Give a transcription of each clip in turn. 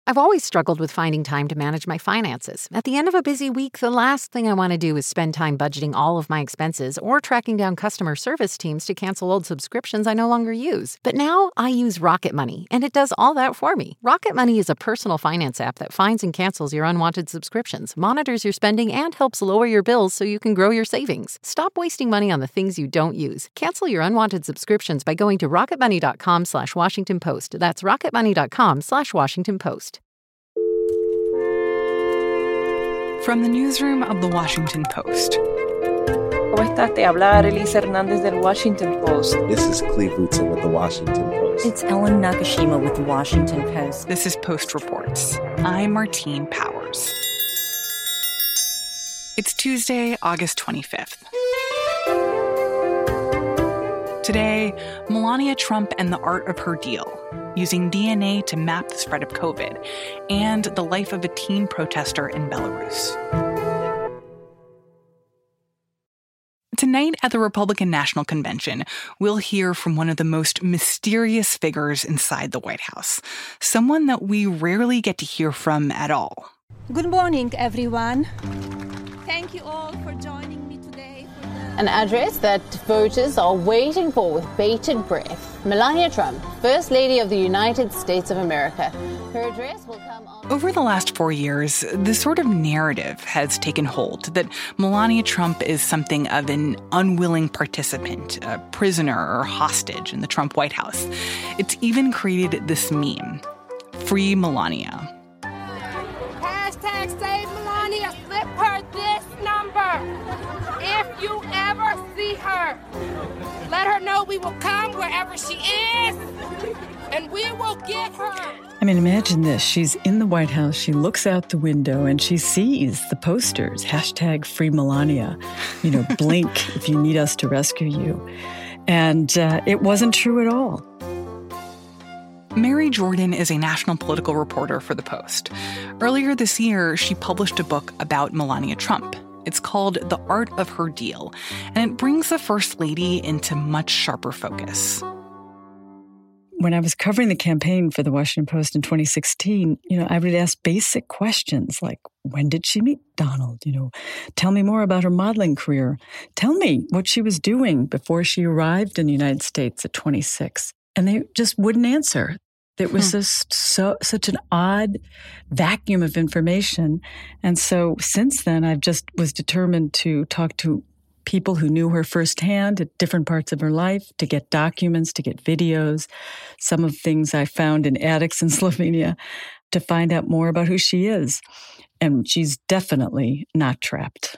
I've always struggled with finding time to manage my finances. At the end of a busy week, the last thing I want to do is spend time budgeting all of my expenses or tracking down customer service teams to cancel old subscriptions I no longer use. But now I use Rocket Money, and it does all that for me. Rocket Money is a personal finance app that finds and cancels your unwanted subscriptions, monitors your spending, and helps lower your bills so you can grow your savings. Stop wasting money on the things you don't use. Cancel your unwanted subscriptions by going to rocketmoney.com/Washington Post. That's rocketmoney.com/Washington Post. From the newsroom of The Washington Post. ¿Cómo estás? Te habla Arelis Hernández del Washington Post. This is Cleve Wootson with The Washington Post. It's Ellen Nakashima with The Washington Post. This is Post Reports. I'm Martine Powers. It's Tuesday, August 25th. Today, Melania Trump and the art of her deal, using DNA to map the spread of COVID, and the life of a teen protester in Belarus. Tonight at the Republican National Convention, we'll hear from one of the most mysterious figures inside the White House, someone that we rarely get to hear from at all. Good morning, everyone. Thank you all for joining me today. An address that voters are waiting for with bated breath. Melania Trump, First Lady of the United States of America. Her address will come on... Over the last 4 years, this sort of narrative has taken hold that Melania Trump is something of an unwilling participant, a prisoner or hostage in the Trump White House. It's even created this meme, Free Melania. Hashtag Save Melania, slip her this number. If you ever see her, let her know we will come wherever she is, and we will get her. I mean, imagine this. She's in the White House. She looks out the window and she sees the posters, hashtag Free Melania, blink if you need us to rescue you. And it wasn't true at all. Mary Jordan is a national political reporter for The Post. Earlier this year, she published a book about Melania Trump. It's called The Art of Her Deal, and it brings the First Lady into much sharper focus. When I was covering the campaign for the Washington Post in 2016, I would ask basic questions like, when did she meet Donald? Tell me more about her modeling career. Tell me what she was doing before she arrived in the United States at 26. And they just wouldn't answer. It was just such an odd vacuum of information. And so since then, I've just was determined to talk to people who knew her firsthand at different parts of her life, to get documents, to get videos, some of things I found in attics in Slovenia, to find out more about who she is. And she's definitely not trapped.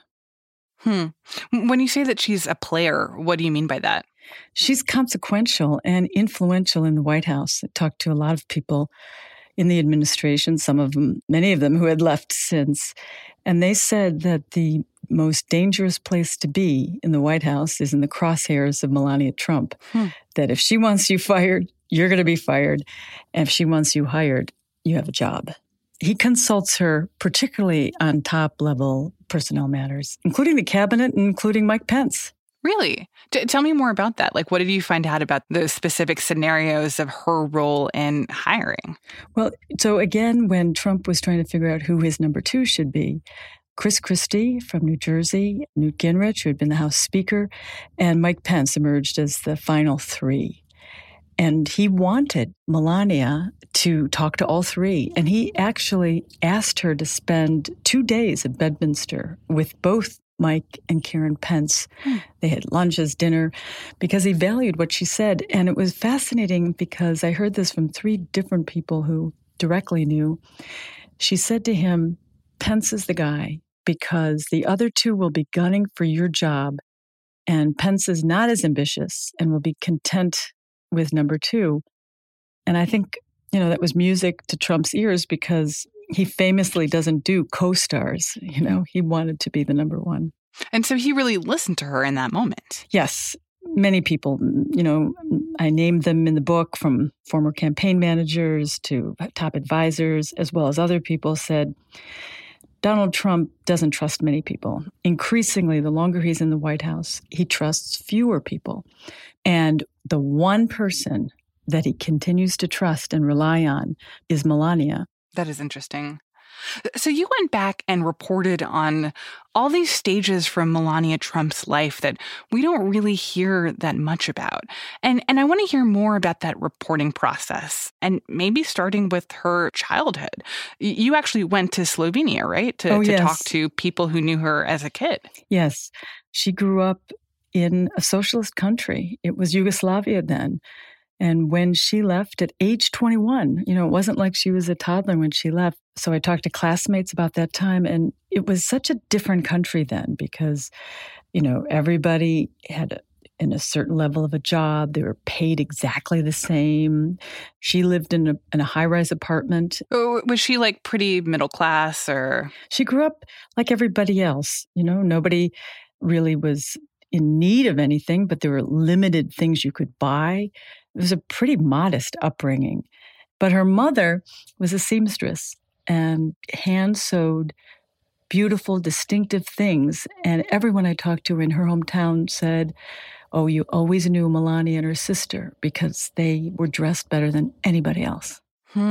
When you say that she's a player, what do you mean by that? She's consequential and influential in the White House. I talked to a lot of people in the administration, many of them who had left since, and they said that the most dangerous place to be in the White House is in the crosshairs of Melania Trump. That if she wants you fired, you're going to be fired. And if she wants you hired, you have a job. He consults her particularly on top-level personnel matters, including the cabinet and including Mike Pence. Really? Tell me more about that. Like, what did you find out about the specific scenarios of her role in hiring? Well, so again, when Trump was trying to figure out who his number two should be, Chris Christie from New Jersey, Newt Gingrich, who had been the House Speaker, and Mike Pence emerged as the final three. And he wanted Melania to talk to all three. And he actually asked her to spend 2 days at Bedminster with both Mike and Karen Pence. They had lunches, dinner, because he valued what she said. And it was fascinating because I heard this from 3 different people who directly knew. She said to him, Pence is the guy because the other 2 will be gunning for your job. And Pence is not as ambitious and will be content with number 2. And I think, that was music to Trump's ears because he famously doesn't do co-stars. He wanted to be the number 1. And so he really listened to her in that moment. Yes. Many people, I named them in the book, from former campaign managers to top advisors, as well as other people said, Donald Trump doesn't trust many people. Increasingly, the longer he's in the White House, he trusts fewer people. And the one person that he continues to trust and rely on is Melania. That is interesting. So you went back and reported on all these stages from Melania Trump's life that we don't really hear that much about. And I want to hear more about that reporting process, and maybe starting with her childhood. You actually went to Slovenia, right? To talk to people who knew her as a kid. Yes. She grew up in a socialist country. It was Yugoslavia then. And when she left at age 21, it wasn't like she was a toddler when she left. So I talked to classmates about that time, and it was such a different country then because, everybody had in a certain level of a job. They were paid exactly the same. She lived in a high-rise apartment. Oh, was she like pretty middle class or? She grew up like everybody else. Nobody really was in need of anything, but there were limited things you could buy. It was a pretty modest upbringing. But her mother was a seamstress and hand-sewed beautiful, distinctive things. And everyone I talked to in her hometown said, oh, you always knew Melania and her sister because they were dressed better than anybody else.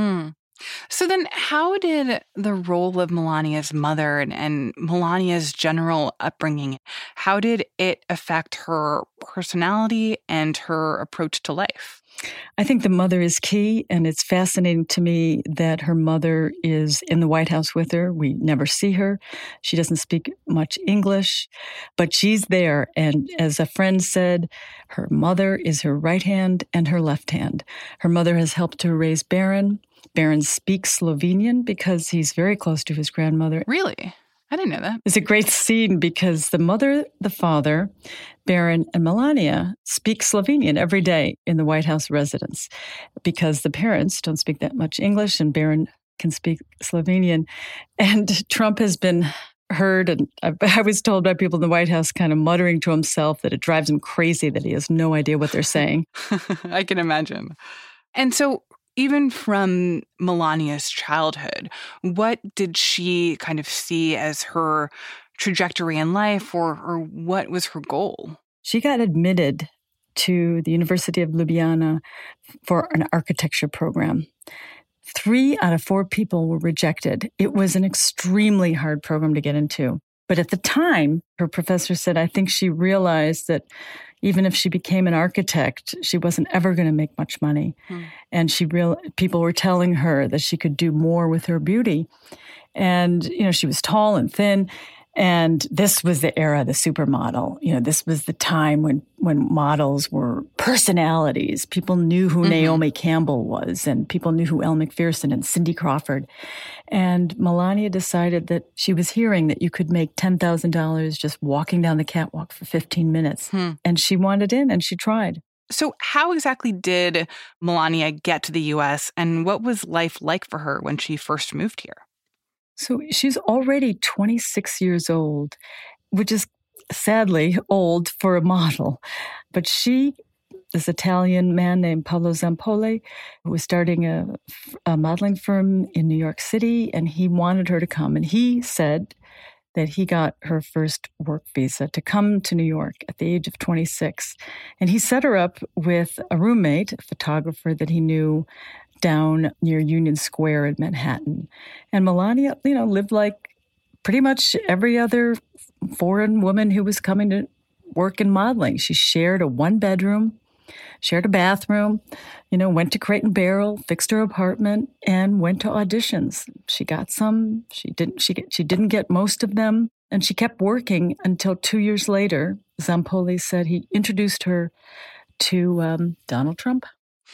So then how did the role of Melania's mother and Melania's general upbringing, how did it affect her personality and her approach to life? I think the mother is key, and it's fascinating to me that her mother is in the White House with her. We never see her. She doesn't speak much English, but she's there. And as a friend said, her mother is her right hand and her left hand. Her mother has helped her raise Baron. Baron speaks Slovenian because he's very close to his grandmother. Really? I didn't know that. It's a great scene because the mother, the father, Baron, and Melania speak Slovenian every day in the White House residence because the parents don't speak that much English and Baron can speak Slovenian. And Trump has been heard, and I was told by people in the White House kind of muttering to himself that it drives him crazy that he has no idea what they're saying. I can imagine. And so even from Melania's childhood, what did she kind of see as her trajectory in life, or what was her goal? She got admitted to the University of Ljubljana for an architecture program. 3 out of 4 people were rejected. It was an extremely hard program to get into. But at the time, her professor said, I think she realized that even if she became an architect, she wasn't ever going to make much money. And people were telling her that she could do more with her beauty. And, she was tall and thin. And this was the era of the supermodel. This was the time when models were personalities. People knew who Naomi Campbell was, and people knew who Elle Macpherson and Cindy Crawford. And Melania decided that she was hearing that you could make $10,000 just walking down the catwalk for 15 minutes. And she wanted in, and she tried. So how exactly did Melania get to the U.S., and what was life like for her when she first moved here? So she's already 26 years old, which is sadly old for a model. But this Italian man named Paolo Zampoli, who was starting a modeling firm in New York City, and he wanted her to come. And he said that he got her first work visa to come to New York at the age of 26. And he set her up with a roommate, a photographer that he knew down near Union Square in Manhattan. And Melania, lived like pretty much every other foreign woman who was coming to work in modeling. She shared a 1-bedroom, shared a bathroom, went to Crate & Barrel, fixed her apartment, and went to auditions. She got some, she didn't get most of them, and she kept working until 2 years later, Zampoli said he introduced her to Donald Trump.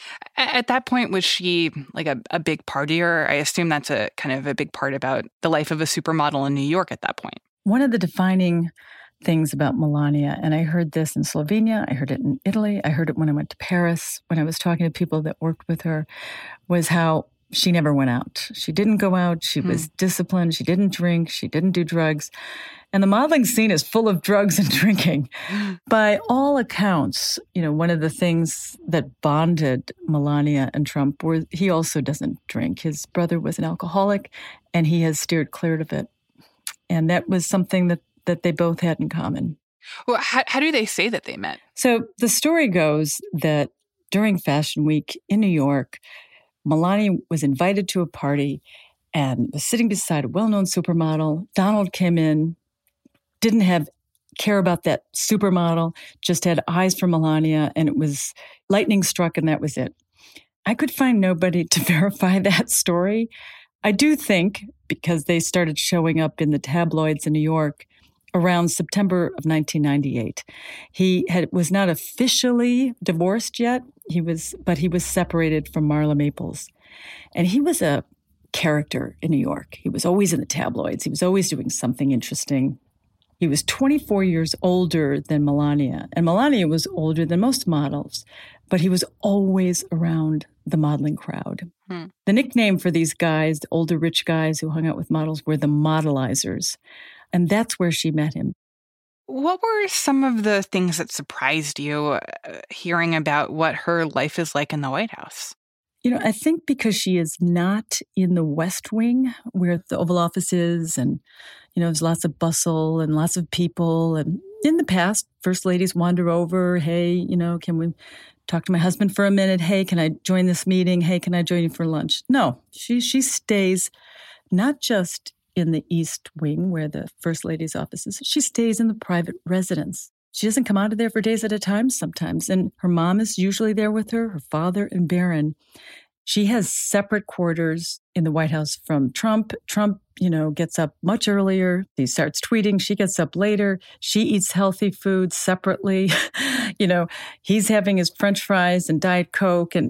At that point, was she like a big partier? I assume that's a kind of a big part about the life of a supermodel in New York at that point. One of the defining things about Melania, and I heard this in Slovenia, I heard it in Italy, I heard it when I went to Paris, when I was talking to people that worked with her, was how she never went out. She didn't go out. She was disciplined. She didn't drink. She didn't do drugs. And the modeling scene is full of drugs and drinking. By all accounts, one of the things that bonded Melania and Trump were he also doesn't drink. His brother was an alcoholic, and he has steered clear of it. And that was something that they both had in common. Well, how do they say that they met? So the story goes that during Fashion Week in New York, Melania was invited to a party, and was sitting beside a well-known supermodel. Donald came in, didn't care about that supermodel, just had eyes for Melania, and it was lightning struck, and that was it. I could find nobody to verify that story. I do think, because they started showing up in the tabloids in New York around September of 1998. He was not officially divorced yet, but he was separated from Marla Maples. And he was a character in New York. He was always in the tabloids. He was always doing something interesting. He was 24 years older than Melania, and Melania was older than most models, but he was always around the modeling crowd. The nickname for these guys, the older rich guys who hung out with models, were the modelizers, and that's where she met him. What were some of the things that surprised you hearing about what her life is like in the White House? I think because she is not in the West Wing where the Oval Office is, and, there's lots of bustle and lots of people. And in the past, first ladies wander over. Hey, can we talk to my husband for a minute? Hey, can I join this meeting? Hey, can I join you for lunch? No, she stays not just in the East Wing where the first lady's office is. She stays in the private residence. She doesn't come out of there for days at a time sometimes. And her mom is usually there with her father and Barron. She has separate quarters in the White House from Trump. Trump, gets up much earlier. He starts tweeting. She gets up later. She eats healthy food separately. He's having his French fries and Diet Coke. And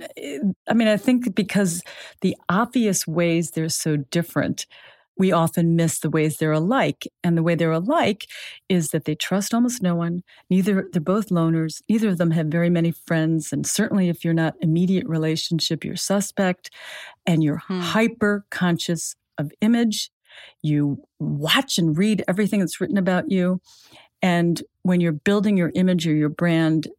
I think because the obvious ways they're so different, we often miss the ways they're alike. And the way they're alike is that they trust almost no one. They're both loners. Neither of them have very many friends. And certainly if you're not immediate relationship, you're suspect. And you're hyper conscious of image. You watch and read everything that's written about you. And when you're building your image or your brand,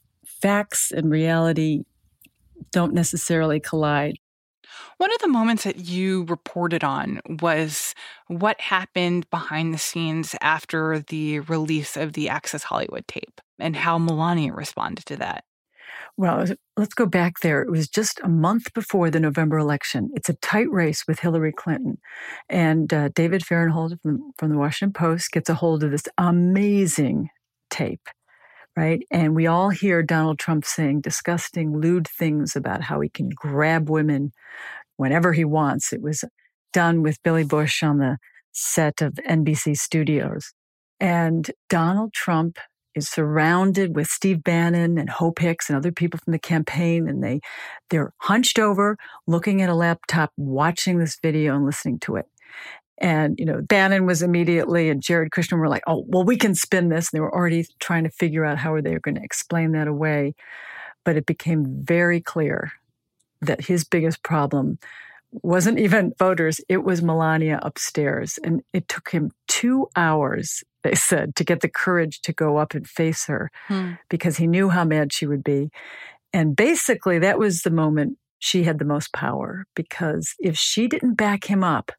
facts and reality don't necessarily collide. One of the moments that you reported on was what happened behind the scenes after the release of the Access Hollywood tape and how Melania responded to that. Well, let's go back there. It was just a month before the November election. It's a tight race with Hillary Clinton. And David Fahrenthold from the Washington Post gets a hold of this amazing tape, right? And we all hear Donald Trump saying disgusting, lewd things about how he can grab women whenever he wants. It was done with Billy Bush on the set of NBC Studios. And Donald Trump is surrounded with Steve Bannon and Hope Hicks and other people from the campaign, and they're hunched over, looking at a laptop, watching this video and listening to it. And, Bannon was immediately, and Jared Kushner were like, oh, well, we can spin this. And they were already trying to figure out how they were going to explain that away. But it became very clear that his biggest problem wasn't even voters, it was Melania upstairs. And it took him 2 hours, they said, to get the courage to go up and face her because he knew how mad she would be. And basically, that was the moment she had the most power, because if she didn't back him up,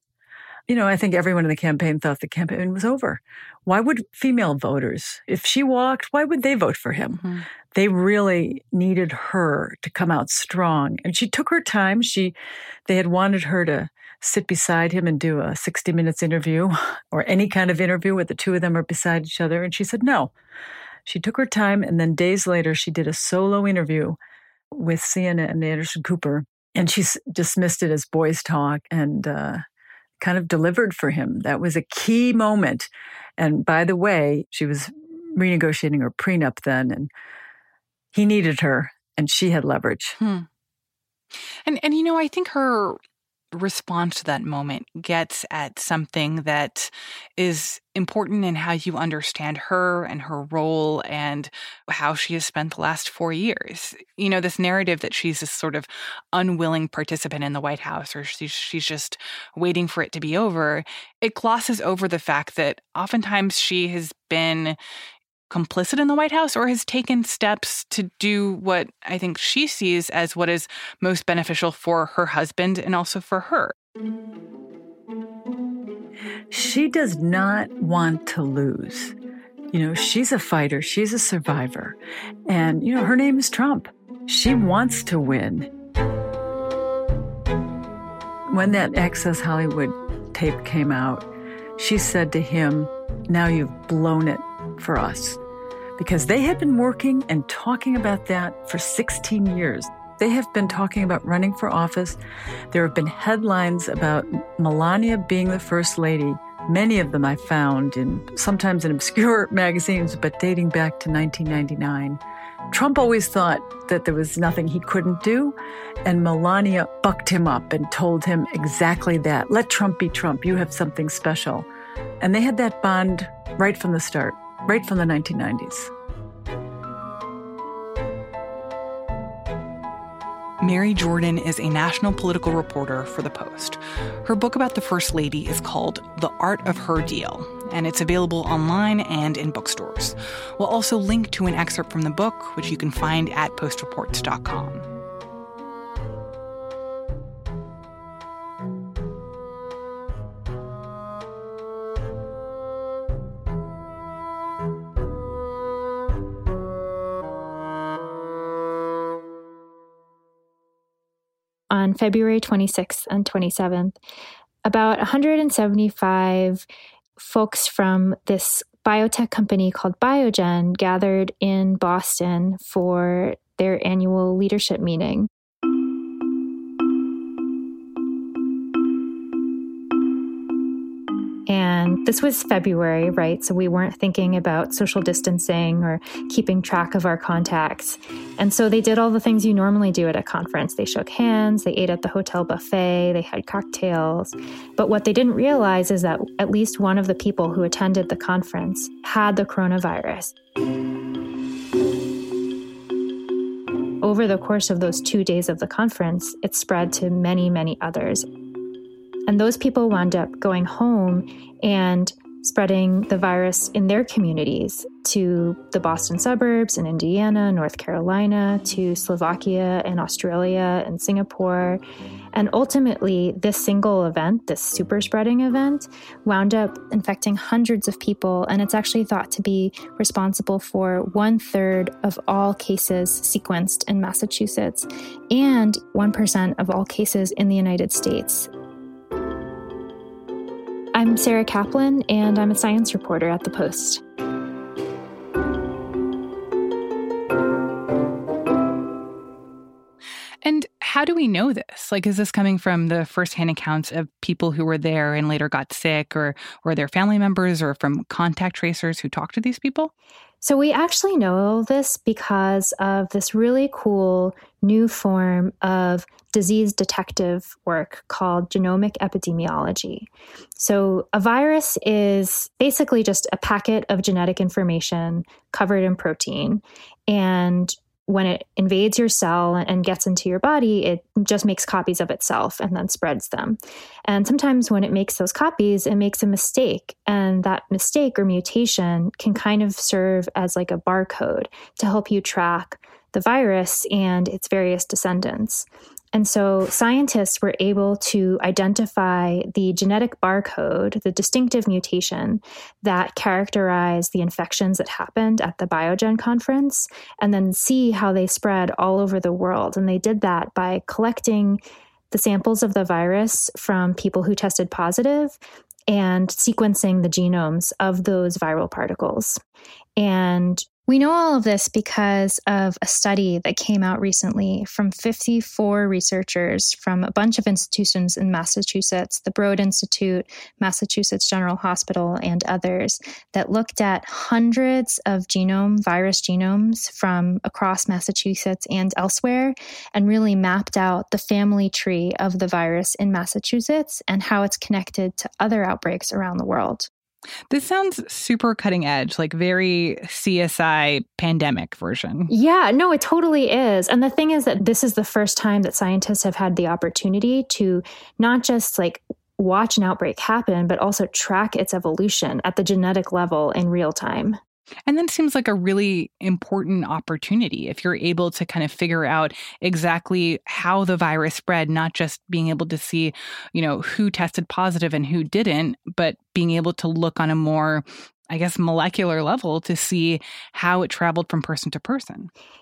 I think everyone in the campaign thought the campaign was over. Why would female voters, if she walked, why would they vote for him? They really needed her to come out strong. And she took her time. They had wanted her to sit beside him and do a 60 Minutes interview or any kind of interview where the two of them are beside each other. And she said no. She took her time. And then days later, she did a solo interview with CNN and Anderson Cooper. And she dismissed it as boys' talk and kind of delivered for him. That was a key moment. And by the way, she was renegotiating her prenup then, and he needed her, and she had leverage. And I think her response to that moment gets at something that is important in how you understand her and her role and how she has spent the last 4 years. This narrative that she's this sort of unwilling participant in the White House, or she's just waiting for it to be over. It glosses over the fact that oftentimes she has been complicit in the White House or has taken steps to do what I think she sees as what is most beneficial for her husband and also for her. She does not want to lose. She's a fighter. She's a survivor. And, her name is Trump. She wants to win. When that Access Hollywood tape came out, she said to him, "Now you've blown it for us." Because they had been working and talking about that for 16 years. They have been talking about running for office. There have been headlines about Melania being the first lady. Many of them I found sometimes in obscure magazines, but dating back to 1999. Trump always thought that there was nothing he couldn't do, and Melania bucked him up and told him exactly that. Let Trump be Trump. You have something special. And they had that bond right from the start, right from the 1990s. Mary Jordan is a national political reporter for The Post. Her book about the First Lady is called The Art of Her Deal, and it's available online and in bookstores. We'll also link to an excerpt from the book, which you can find at postreports.com. On February 26th and 27th, about 175 folks from this biotech company called Biogen gathered in Boston for their annual leadership meeting. And this was February, right? So we weren't thinking about social distancing or keeping track of our contacts. And so they did all the things you normally do at a conference. They shook hands, they ate at the hotel buffet, they had cocktails. But what they didn't realize is that at least one of the people who attended the conference had the coronavirus. Over the course of those 2 days of the conference, it spread to many, many others. And those people wound up going home and spreading the virus in their communities to the Boston suburbs in Indiana, North Carolina, to Slovakia and Australia and Singapore. And ultimately, this single event, this super spreading event, wound up infecting hundreds of people. And it's actually thought to be responsible for 1/3 of all cases sequenced in Massachusetts and 1% of all cases in the United States. I'm Sarah Kaplan, and I'm a science reporter at The Post. And how do we know this? Like, is this coming from the firsthand accounts of people who were there and later got sick, or their family members, or from contact tracers who talked to these people? So we actually know this because of this really cool new form of disease detective work called genomic epidemiology. So a virus is basically just a packet of genetic information covered in protein. And when it invades your cell and gets into your body, it just makes copies of itself and then spreads them. And sometimes when it makes those copies, it makes a mistake. And that mistake or mutation can kind of serve as like a barcode to help you track the virus and its various descendants. And so scientists were able to identify the genetic barcode, the distinctive mutation that characterized the infections that happened at the Biogen conference, and then see how they spread all over the world. And they did that by collecting the samples of the virus from people who tested positive and sequencing the genomes of those viral particles. And we know all of this because of a study that came out recently from 54 researchers from a bunch of institutions in Massachusetts, the Broad Institute, Massachusetts General Hospital, and others, that looked at hundreds of virus genomes from across Massachusetts and elsewhere, and really mapped out the family tree of the virus in Massachusetts and how it's connected to other outbreaks around the world. This sounds super cutting edge, like very CSI pandemic version. Yeah, no, it totally is. And the thing is that this is the first time that scientists have had the opportunity to not just like watch an outbreak happen, but also track its evolution at the genetic level in real time. And then seems like a really important opportunity if you're able to kind of figure out exactly how the virus spread, not just being able to see, who tested positive and who didn't, but being able to look on a more, molecular level to see how it traveled from person to person.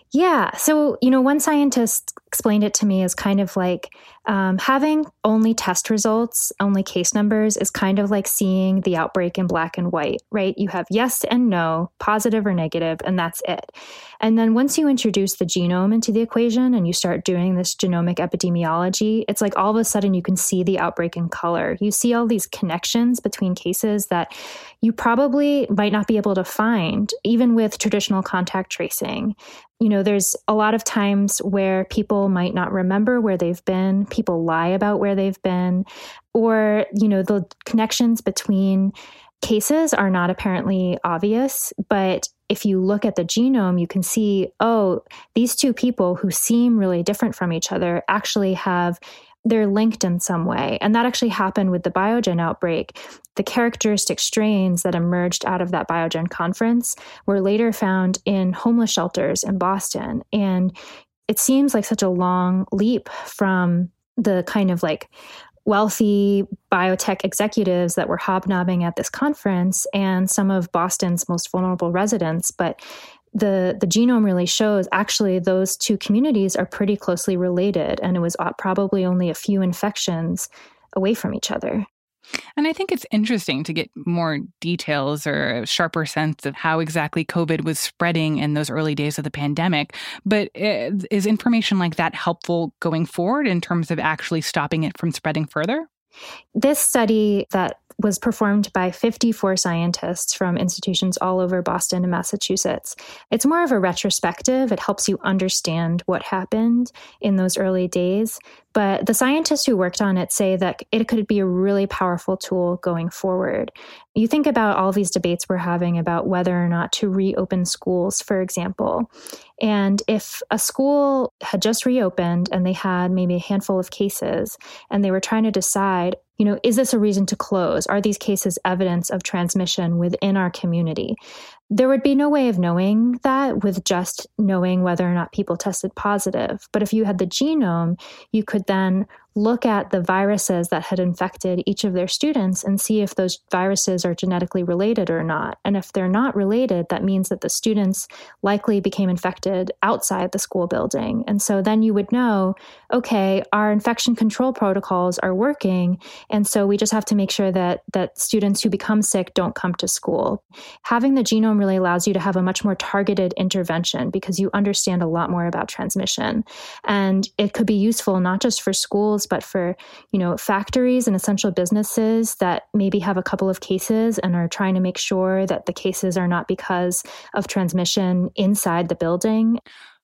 Yeah. So, one scientist explained it to me as kind of like having only test results, only case numbers is kind of like seeing the outbreak in black and white, right? You have yes and no, positive or negative, and that's it. And then once you introduce the genome into the equation and you start doing this genomic epidemiology, it's like all of a sudden you can see the outbreak in color. You see all these connections between cases that you probably might not be able to find, even with traditional contact tracing. There's a lot of times where people might not remember where they've been. People lie about where they've been, or, the connections between cases are not apparently obvious. But if you look at the genome, you can see, these two people who seem really different from each other actually they're linked in some way. And that actually happened with the Biogen outbreak. The characteristic strains that emerged out of that Biogen conference were later found in homeless shelters in Boston. And it seems like such a long leap from the kind of like wealthy biotech executives that were hobnobbing at this conference and some of Boston's most vulnerable residents. But the genome really shows actually those two communities are pretty closely related, and it was probably only a few infections away from each other. And I think it's interesting to get more details or a sharper sense of how exactly COVID was spreading in those early days of the pandemic. But is information like that helpful going forward in terms of actually stopping it from spreading further? This study that was performed by 54 scientists from institutions all over Boston and Massachusetts. It's more of a retrospective. It helps you understand what happened in those early days. But the scientists who worked on it say that it could be a really powerful tool going forward. You think about all these debates we're having about whether or not to reopen schools, for example. And if a school had just reopened and they had maybe a handful of cases and they were trying to decide, is this a reason to close? Are these cases evidence of transmission within our community? There would be no way of knowing that with just knowing whether or not people tested positive. But if you had the genome, you could then look at the viruses that had infected each of their students and see if those viruses are genetically related or not. And if they're not related, that means that the students likely became infected outside the school building. And so then you would know, okay, our infection control protocols are working. And so we just have to make sure that students who become sick don't come to school. Having the genome really allows you to have a much more targeted intervention because you understand a lot more about transmission. And it could be useful not just for schools, but for, factories and essential businesses that maybe have a couple of cases and are trying to make sure that the cases are not because of transmission inside the building.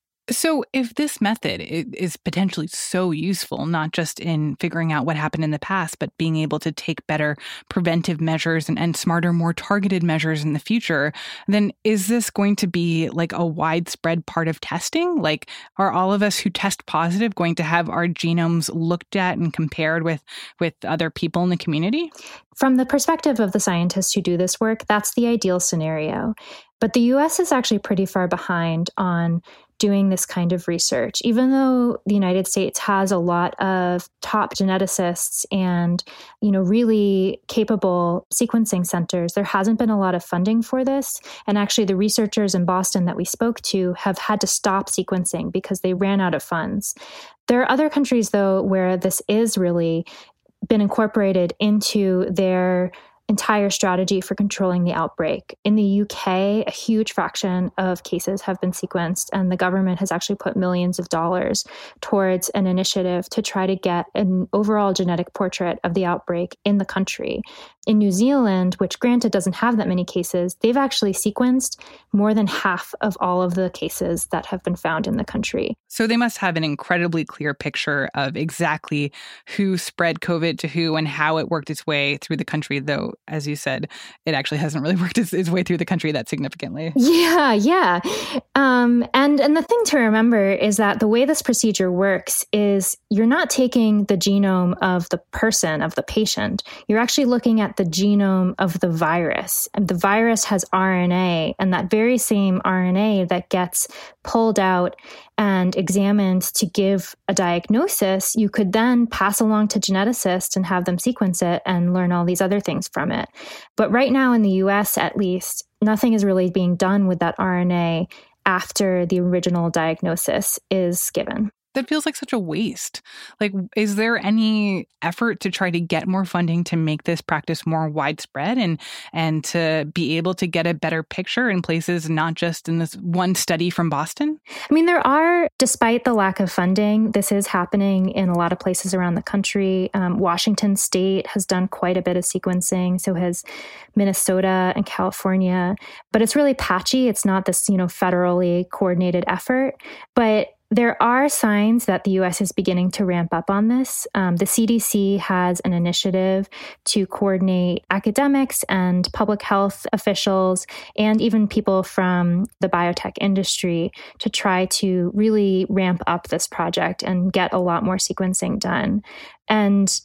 So if this method is potentially so useful, not just in figuring out what happened in the past, but being able to take better preventive measures and smarter, more targeted measures in the future, then is this going to be like a widespread part of testing? Like, are all of us who test positive going to have our genomes looked at and compared with other people in the community? From the perspective of the scientists who do this work, that's the ideal scenario. But the U.S. is actually pretty far behind on doing this kind of research. Even though the United States has a lot of top geneticists and, really capable sequencing centers, there hasn't been a lot of funding for this. And actually, the researchers in Boston that we spoke to have had to stop sequencing because they ran out of funds. There are other countries, though, where this is really been incorporated into their entire strategy for controlling the outbreak. In the UK, a huge fraction of cases have been sequenced, and the government has actually put millions of dollars towards an initiative to try to get an overall genetic portrait of the outbreak in the country. In New Zealand, which granted doesn't have that many cases, they've actually sequenced more than half of all of the cases that have been found in the country. So they must have an incredibly clear picture of exactly who spread COVID to who and how it worked its way through the country, though, as you said, it actually hasn't really worked its way through the country that significantly. Yeah. And the thing to remember is that the way this procedure works is you're not taking the genome of the person, of the patient. You're actually looking at the genome of the virus. And the virus has RNA, and that very same RNA that gets pulled out and examined to give a diagnosis, you could then pass along to geneticists and have them sequence it and learn all these other things from it. But right now in the US, at least, nothing is really being done with that RNA after the original diagnosis is given. That feels like such a waste. Like, is there any effort to try to get more funding to make this practice more widespread and to be able to get a better picture in places, not just in this one study from Boston? I mean, there are, despite the lack of funding, this is happening in a lot of places around the country. Washington State has done quite a bit of sequencing, so has Minnesota and California. But it's really patchy. It's not this, federally coordinated effort. But there are signs that the U.S. is beginning to ramp up on this. The CDC has an initiative to coordinate academics and public health officials and even people from the biotech industry to try to really ramp up this project and get a lot more sequencing done. And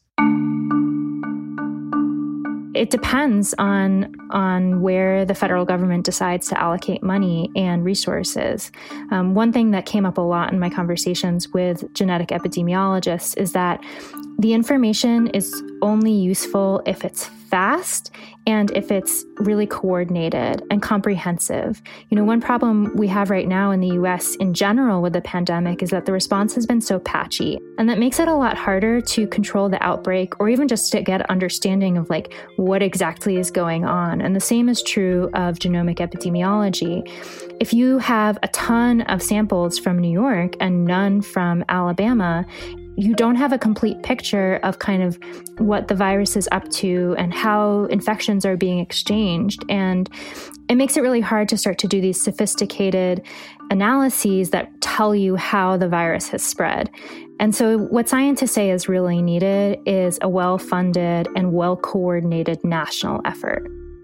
it depends on where the federal government decides to allocate money and resources. One thing that came up a lot in my conversations with genetic epidemiologists is that the information is only useful if it's fast and if it's really coordinated and comprehensive. One problem we have right now in the US in general with the pandemic is that the response has been so patchy, and that makes it a lot harder to control the outbreak or even just to get understanding of what exactly is going on. And the same is true of genomic epidemiology. If you have a ton of samples from New York and none from Alabama, you don't have a complete picture of kind of what the virus is up to and how infections are being exchanged. And it makes it really hard to start to do these sophisticated analyses that tell you how the virus has spread. And so what scientists say is really needed is a well-funded and well-coordinated national effort.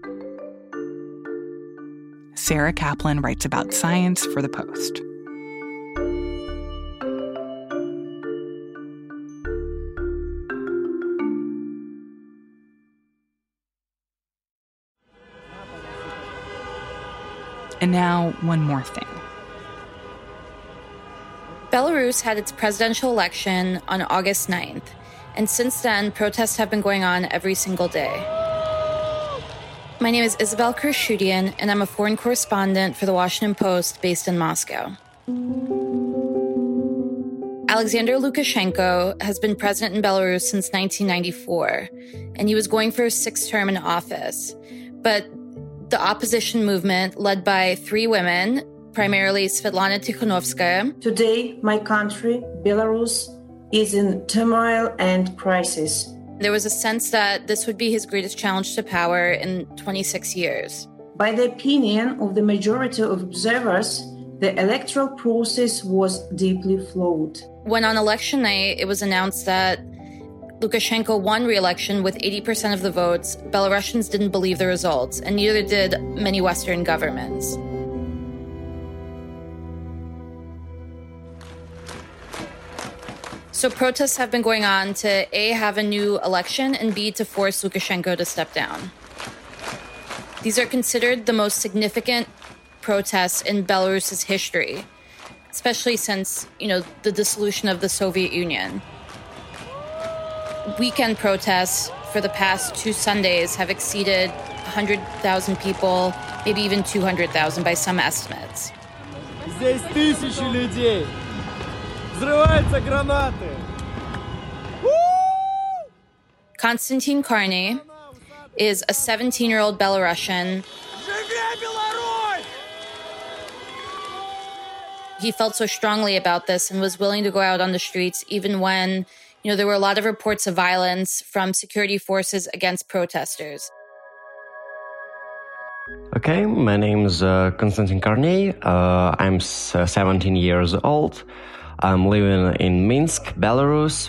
Sarah Kaplan writes about science for The Post. And now, one more thing. Belarus had its presidential election on August 9th, and since then, protests have been going on every single day. My name is Isabel Kershudian, and I'm a foreign correspondent for The Washington Post based in Moscow. Alexander Lukashenko has been president in Belarus since 1994, and he was going for his sixth term in office. But the opposition movement, led by three women, primarily Svetlana Tikhanovskaya. Today, my country, Belarus, is in turmoil and crisis. There was a sense that this would be his greatest challenge to power in 26 years. By the opinion of the majority of observers, the electoral process was deeply flawed. When on election night, it was announced that Lukashenko won re-election with 80% of the votes, Belarusians didn't believe the results, and neither did many Western governments. So protests have been going on to A, have a new election, and B, to force Lukashenko to step down. These are considered the most significant protests in Belarus's history, especially since, the dissolution of the Soviet Union. Weekend protests for the past 2 Sundays have exceeded 100,000 people, maybe even 200,000 by some estimates. Здесь тысячи людей. Взрываются гранаты. Konstantin Karny is a 17-year-old Belarusian. He felt so strongly about this and was willing to go out on the streets even when there were a lot of reports of violence from security forces against protesters. Okay, my name is Konstantin Karny. I'm 17 years old. I'm living in Minsk, Belarus.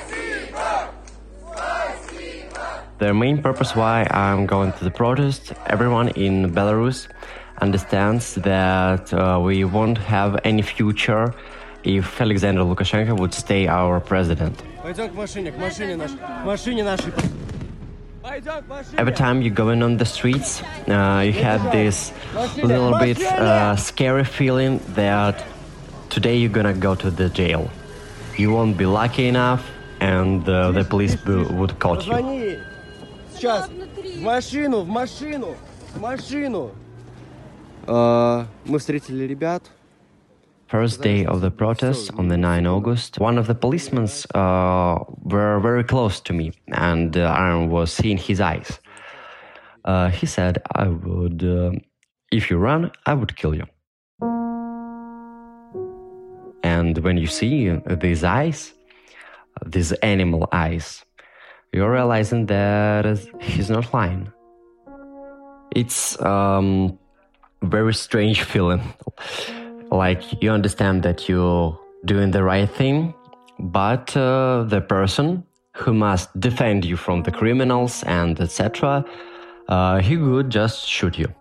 The main purpose why I'm going to the protest, everyone in Belarus understands that we won't have any future if Alexander Lukashenko would stay our president. Every time you go in on the streets, you have this little bit scary feeling that today you're gonna go to the jail. You won't be lucky enough, and the police would catch you. Мы встретили ребят. First day of the protest on the 9 August, one of the policemen were very close to me, and I was seeing his eyes. He said, if you run, I would kill you. And when you see these eyes, these animal eyes, you're realizing that he's not lying. It's very strange feeling. Like, you understand that you're doing the right thing, but the person who must defend you from the criminals and etc., he could just shoot you.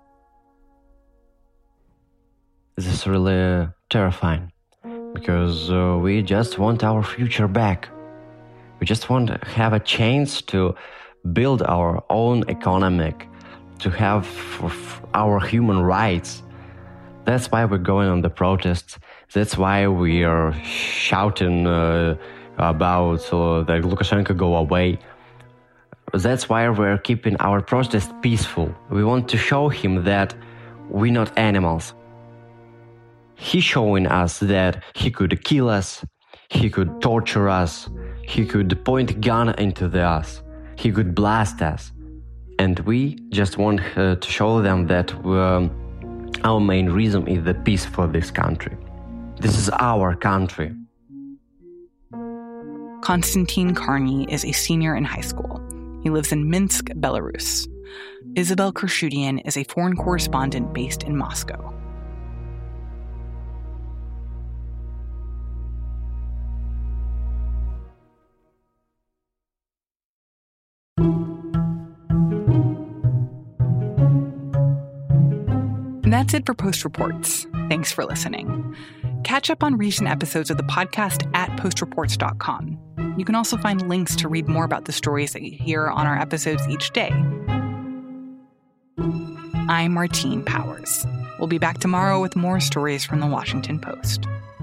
This is really terrifying, because we just want our future back. We just want to have a chance to build our own economic, to have our human rights. That's why we're going on the protests. That's why we are shouting about that Lukashenko go away. That's why we're keeping our protest peaceful. We want to show him that we're not animals. He's showing us that he could kill us, he could torture us, he could point a gun into us, he could blast us. And we just want to show them that our main reason is the peace for this country. This is our country. Konstantin Karny is a senior in high school. He lives in Minsk, Belarus. Isabel Kershudian is a foreign correspondent based in Moscow. And that's it for Post Reports. Thanks for listening. Catch up on recent episodes of the podcast at postreports.com. You can also find links to read more about the stories that you hear on our episodes each day. I'm Martine Powers. We'll be back tomorrow with more stories from the Washington Post.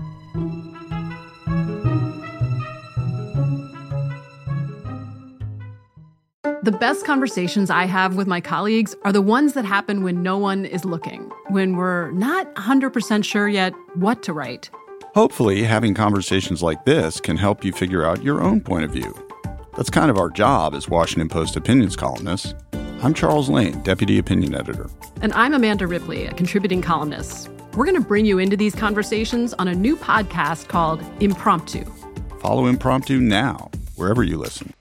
The best conversations I have with my colleagues are the ones that happen when no one is looking, when we're not 100% sure yet what to write. Hopefully, having conversations like this can help you figure out your own point of view. That's kind of our job as Washington Post opinions columnists. I'm Charles Lane, Deputy Opinion Editor. And I'm Amanda Ripley, a contributing columnist. We're going to bring you into these conversations on a new podcast called Impromptu. Follow Impromptu now, wherever you listen.